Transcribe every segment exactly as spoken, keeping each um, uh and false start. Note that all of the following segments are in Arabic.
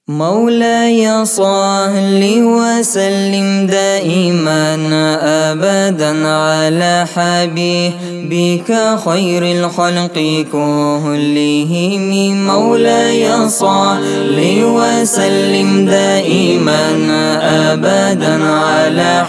مولاي صل وسلم دائما أبدا على حبيبك خير الخلق كلهم. مولاي صل وسلم دائما أبدا على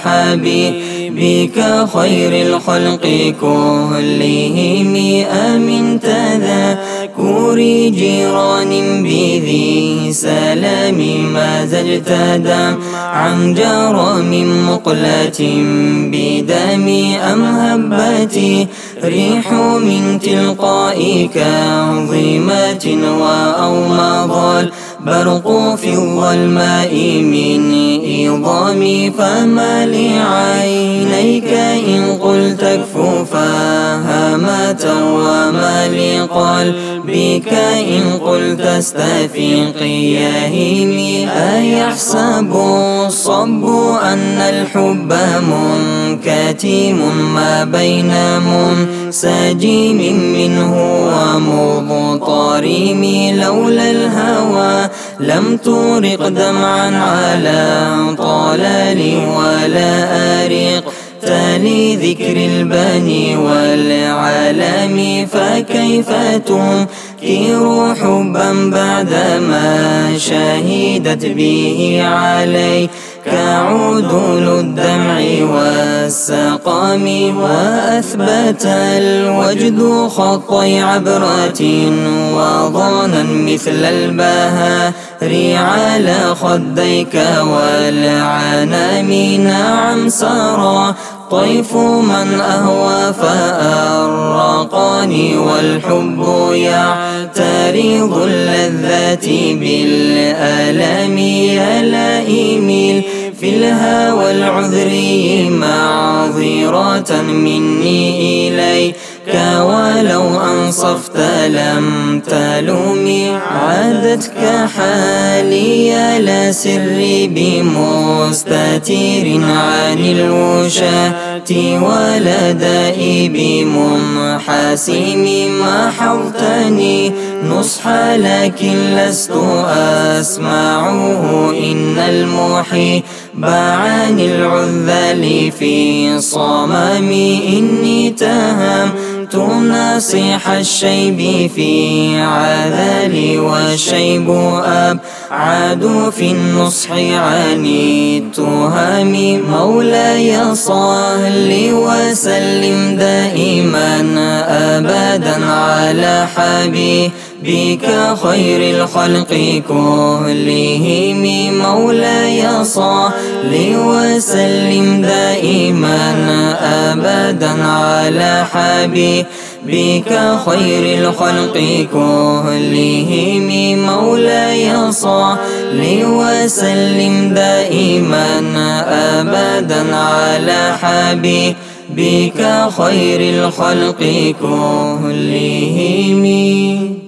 حبيبك خير الخلق كلهم. أمن تذكر جيران بذي سلام ما زلت دمعا جرى من مقلة بدم أم هبت ريح من تلقاء كظيمة وأومض البرق في الظلماء من إظام. فما لعينيك إن قلت كفوفها مات وما لقلبك إن قلت استفيق يهيمي. أيحسب الصب أن الحب منكتم ما بين منسجم منه ومضطرم. لولا الهوى لم ترق دمعا على طلال ولا أرق لذكر البني والعالم. فكيف تنكر حبا بعدما شهدت به عليك عدول الدمع والسقام. وأثبت الوجد خطي عبرة وظنا مثل البهار على خديك والعنام. نعم سرى طيف من أهوى فأرقاني والحب يعترض اللذات بالآلام. يا لائمي في الهوى العذري معذرة مني إليك ولو أنصفت لم تلومي. عادتك حالي لا سري بمستتير عن الوشاة ولا دائي بمنحسم. ما حوتني نصح لكن لست أسمعه إن المحيب عن العذل في صمام. إني تهمت ناصح الشيب في عذلي والشيب أبعد في النصح عن التهم. مولاي صل وسلم دائما أبدا على حبيبك خير الخلق كلهم. مولاي صل وسلم دائما أبدا على حبيبك خير الخلق كلهم. مولاي صل وسلم دائما أبدا على حبيبك خير الخلق كلهم.